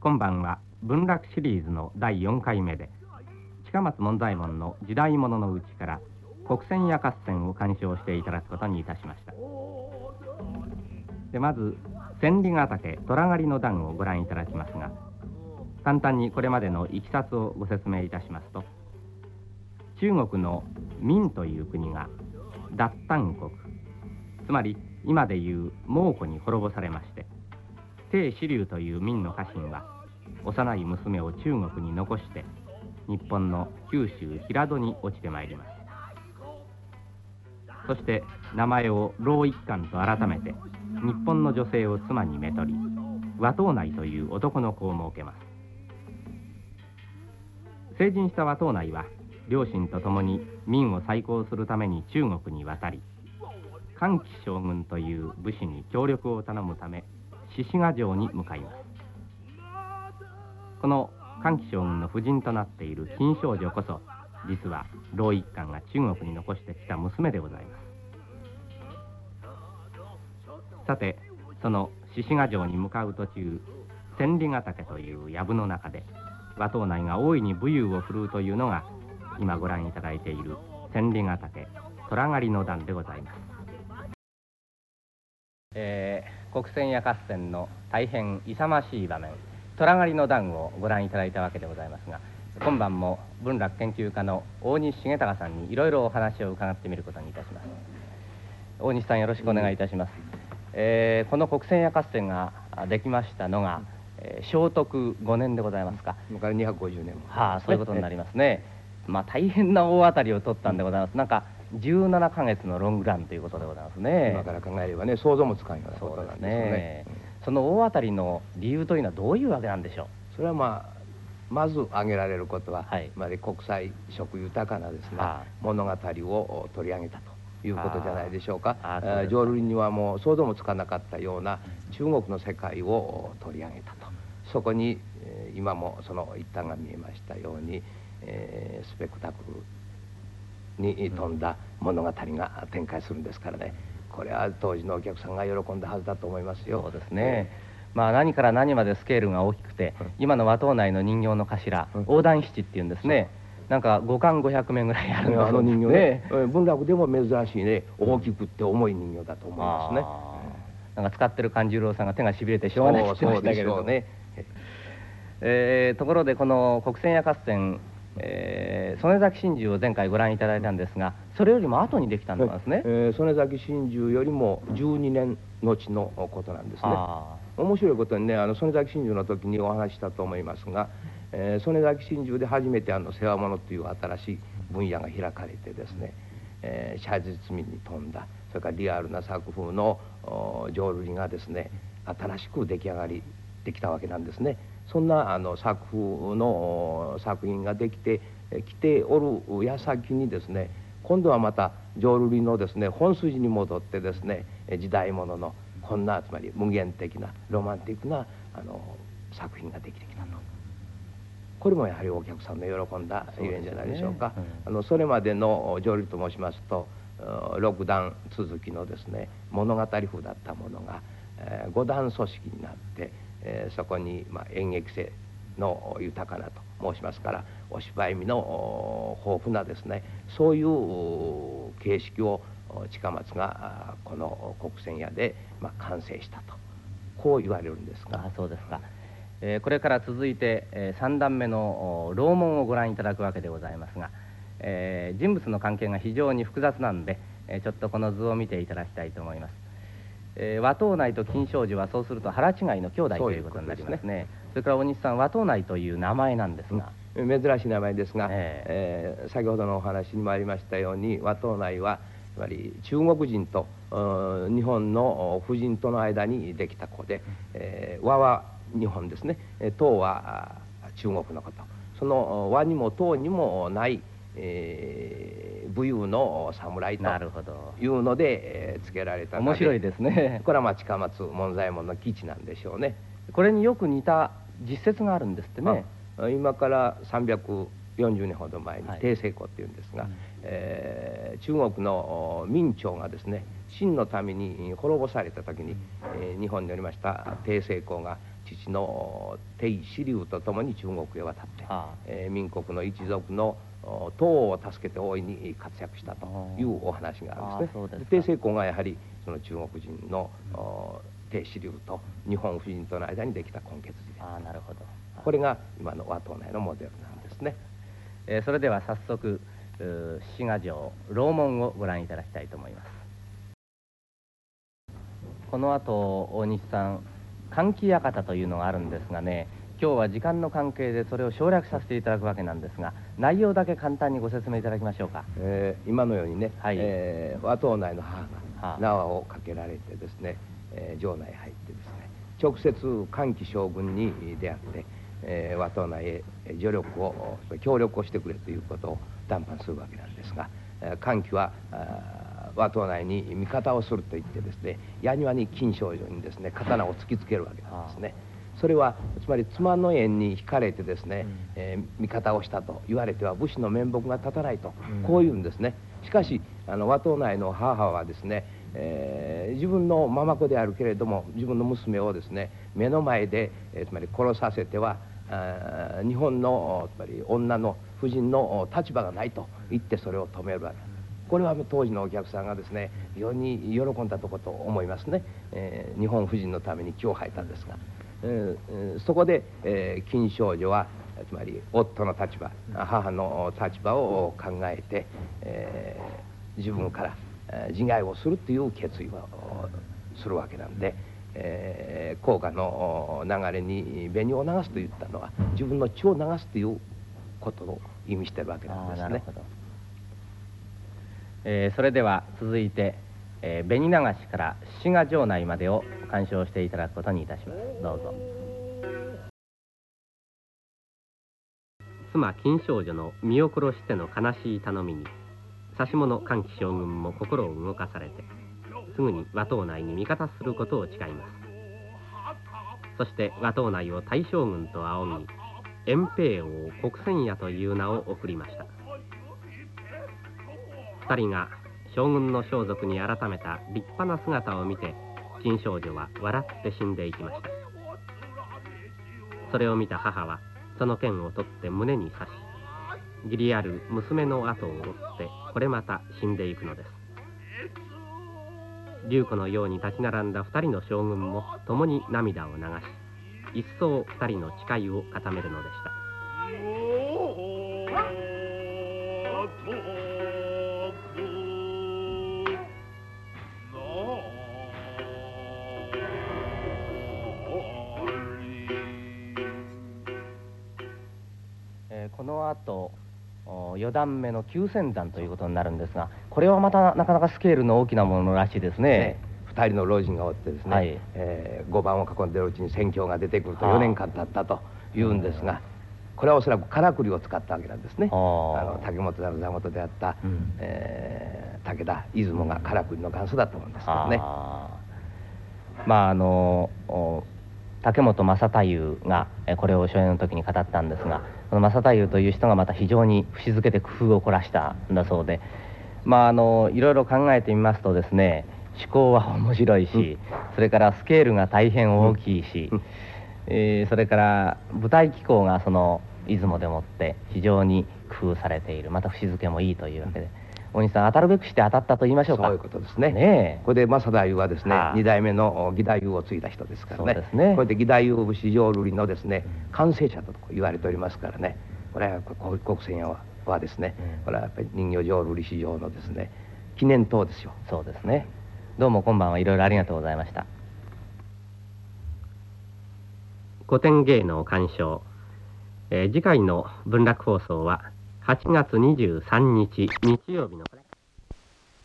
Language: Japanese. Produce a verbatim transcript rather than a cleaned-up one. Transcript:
今晩は文楽シリーズのだいよんかいめで、近松門左衛門の時代物のうちから国選や合戦を鑑賞していただくことにいたしました。でまず千里ヶ岳虎狩りの段をご覧いただきますが、簡単にこれまでのいきさつをご説明いたしますと、中国の明という国が脱炭国、つまり今でいう蒙古に滅ぼされまして、鄭子龍という明の家臣は幼い娘を中国に残して日本の九州平戸に落ちてまいります。そして名前を老一貫と改めて日本の女性を妻にめとり、和藤内という男の子を設けます。成人した和藤内は両親と共に明を再興するために中国に渡り、桓騎将軍という武士に協力を頼むため獅子ヶ城に向かいます。この桓騎将軍の夫人となっている金少女こそ、実は老一貫が中国に残してきた娘でございます。さて、その獅子ヶ城に向かう途中、千里ヶ岳という藪の中で和藤内が大いに武勇を振るうというのが、今ご覧いただいている千里ヶ岳虎狩りの段でございます。えー、国選や合戦の大変勇ましい場面、虎狩りの段をご覧いただいたわけでございますが、今晩も文楽研究家の大西重隆さんにいろいろお話を伺ってみることにいたします。大西さん、よろしくお願いいたします。えー、この国選や合戦ができましたのが、えー、正徳ごねんでございますか。 今からにひゃくごじゅうねんも、 はあ、そういうことになりますね。まあ大変な大当たりを取ったんでございます。なんかじゅうななかげつのロングランということでございますね。 今から考えればね、想像もつかんようなことなんですよね。 その大当たりの理由というのはどういうわけなんでしょう。 それはまあまず挙げられることは、 はい、 つまり国際色豊かなですね、 はあ、 物語を取り上げたということじゃないでしょうか。浄瑠璃にはもう想像もつかなかったような中国の世界を取り上げたと。そこに、えー、今もその一端が見えましたように、えー、スペクタクルに富んだ物語が展開するんですからね、これは当時のお客さんが喜んだはずだと思いますよ。 そうですね、えー、まあ何から何までスケールが大きくて、うん、今の和藤内の人形の頭、うん、横断七っていうんですね。なんか五貫五百面ぐらいあるんですね。 あの人形ね、文楽でも珍しいね、大きくって重い人形だと思いますね。 なんか使ってる勘十郎さんが手がしびれてしょうがないって言ってましたけれどもね。えー、ところでこの国選や合戦、えー、曽根崎心中を前回ご覧いただいたんですが、それよりも後にできたんですね。 えー、曽根崎心中よりもじゅうにねん後のことなんですね。面白いことにね、あの曽根崎心中の時にお話したと思いますが、えー、曽根崎心中で初めてあの世話物という新しい分野が開かれてですね、えー、写実味に富んだ、それからリアルな作風の浄瑠璃がですね、新しく出来上がりできたわけなんですね。そんなあの作風の作品ができてきておる矢先にですね、今度はまた浄瑠璃のですね本筋に戻ってですね、時代物のこんなつまり無限的なロマンティックなあの作品ができてきたと。これもやはりお客さんの喜んだゆえんじゃないでしょうか。そ、ね、うん、あのそれまでの浄瑠璃と申しますとろくだん続きのですね物語風だったものが、えー、ごだん組織になって、えー、そこに、まあ、演劇性の豊かなと申しますから、お芝居味の豊富なですね、そういう形式を近松がこの国選屋で、まあ、完成したと、こう言われるんですが。 あ、そうですか。えー、これから続いて、えー、さんだんめの楼門をご覧いただくわけでございますが、えー、人物の関係が非常に複雑なんで、えー、ちょっとこの図を見ていただきたいと思います。えー、和藤内と金少女はそうすると腹違いの兄弟ということになりますね。それから大西さん、和藤内という名前なんですが、 うん、珍しい名前ですが、えーえー、先ほどのお話にもありましたように、和藤内はつまり中国人と日本の婦人との間にできた子で、えー、和は日本ですね、唐は中国のこと、その和にも唐にもない、えー、武勇の侍というので、えー、付けられた。 面白いですね。 これはまあ近松門左衛門の基地なんでしょうね。 これによく似た実説があるんですってね。 今からさんびゃくよんじゅうねんほど前に鄭成功っていうんですが、はい、えー、中国の明朝がですね秦のために滅ぼされた時に、えー、日本におりました鄭成功が父の鄭子龍と共に中国へ渡って、はあえー、民国の一族の党を助けて大いに活躍したというお話があるんですね。鄭成功がやはりその中国人の、うん、鄭子龍と日本夫人との間にできた根血児で、あなるほど、これが今の和藤内のモデルなんですね。 えー、それでは早速志賀城楼門をご覧いただきたいと思います。この後大西さん、換気館というのがあるんですがね、今日は時間の関係でそれを省略させていただくわけなんですが、内容だけ簡単にご説明いただきましょうか。 えー、今のようにね、はいえー、和藤内の母が縄をかけられてですね、えー、城内へ入ってですね、直接桓騎将軍に出会って、えー、和藤内へ助力を協力をしてくれということを談判するわけなんですが、桓騎は和藤内に味方をすると言ってですね、矢庭に金少女にですね刀を突きつけるわけなんですね。それはつまり妻の縁に惹かれてですね、うんえー、味方をしたと言われては武士の面目が立たないと、うん、こういうんですね。しかしあの和藤内の母はですね、えー、自分のまま子であるけれども自分の娘をですね目の前で、えー、つまり殺させてはあ日本のつまり女の婦人の立場がないと言ってそれを止めるわけです。これは当時のお客さんがですね非常に喜んだとこと思いますね。えー、日本婦人のために気を吐いたんですが、えー、そこで、えー、金少女はつまり夫の立場母の立場を考えて、えー、自分から自害をするという決意をするわけなんで、えー、黄河の流れに紅を流すと言ったのは自分の血を流すということを意味しているわけなんですね。えー、それでは続いて、えー、紅流しから志賀城内までを鑑賞していただくことにいたします。どうぞ。妻金少女の身を殺しての悲しい頼みに指物桓騎将軍も心を動かされてすぐに和藤内に味方することを誓います。そして和藤内を大将軍と仰ぎ延平王国千夜という名を贈りました。二人が将軍の装束に改めた立派な姿を見て金少女は笑って死んでいきました。それを見た母はその剣を取って胸に刺し義理ある娘の後を追ってこれまた死んでいくのです。龍子のように立ち並んだ二人の将軍も共に涙を流し一層二人の誓いを固めるのでした。この後よ段目の九千段ということになるんですが、これはまたなかなかスケールの大きなものらしいですね。二人の老人がおってですね、はい、えー、碁盤を囲んでいるうちに戦況が出てくるとよねんかん経ったというんですが、これはおそらくからくりを使ったわけなんですね。あの竹本なる座元であった、うん、えー、武田出雲がからくりの元祖だと思うんですけどね。あまああの竹本正太夫がこれを初演の時に語ったんですが、この正太夫という人がまた非常に節づけで工夫を凝らしたんだそうで、まああのいろいろ考えてみますとですね、趣向は面白いし、うん、それからスケールが大変大きいし、うんえー、それから舞台機構がその出雲でもって非常に工夫されている、また節づけもいいというわけで、大西さん当たるべくして当たったと言いましょうか。そういうことですね。ねえ、これで正太夫はですね、はあ、に代目の義太夫を継いだ人ですからね。そうですね。これで義太夫節浄瑠璃のですね、完成者と言われておりますからね。これは国千夜ははですね、うん、これはやっぱり人形浄瑠璃史上のですね記念塔ですよ。そうですね。どうも今晩はいろいろありがとうございました。古典芸能鑑賞、えー、次回の文楽放送ははちがつにじゅうさんにち日曜日の